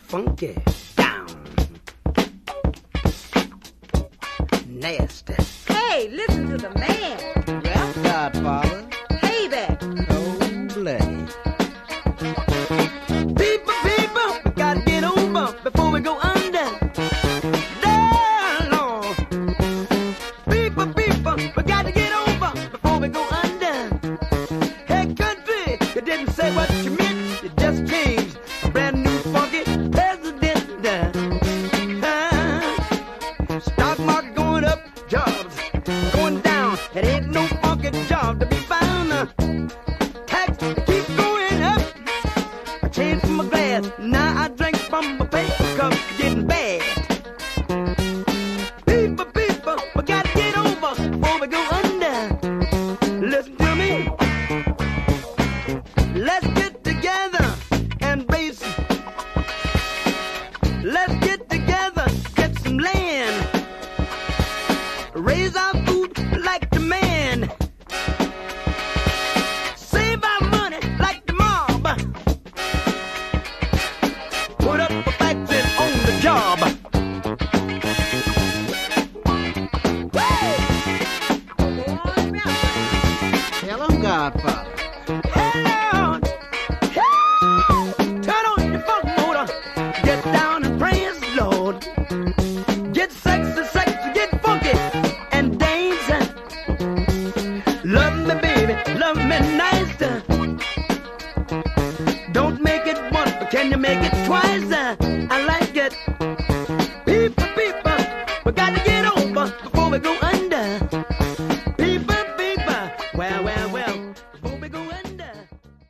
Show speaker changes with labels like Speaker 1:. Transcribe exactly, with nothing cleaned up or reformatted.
Speaker 1: funky down. Nasty.
Speaker 2: Hey, listen to the man.
Speaker 1: Well, Godfather.
Speaker 2: Hey there.
Speaker 1: Cold-blooded. People, people, we gotta get over before we go under. Down, Lord. People, people, we gotta get over before we go under. Hey, country, you didn't say what you meant. You just changed a brand new funky president. Uh, stock market going up, jobs going down. It ain't no funky job to be found. Uh, tax keep going up. I changed from my glass, now I drink from my paper cup. Getting bad. People, people, we gotta get over before we go under. Listen to me. Let's get together and raise. Let's get together, get some land. Raise our food like the man. Save our money like the mob. Put up a factory on the job. Hello, Godfather. Hello. Turn on your funk motor. Get down and praise the Lord. Get sexy, sexy, get funky and dance. Love me, baby, love me nice. Don't make it once, but can you make it twice?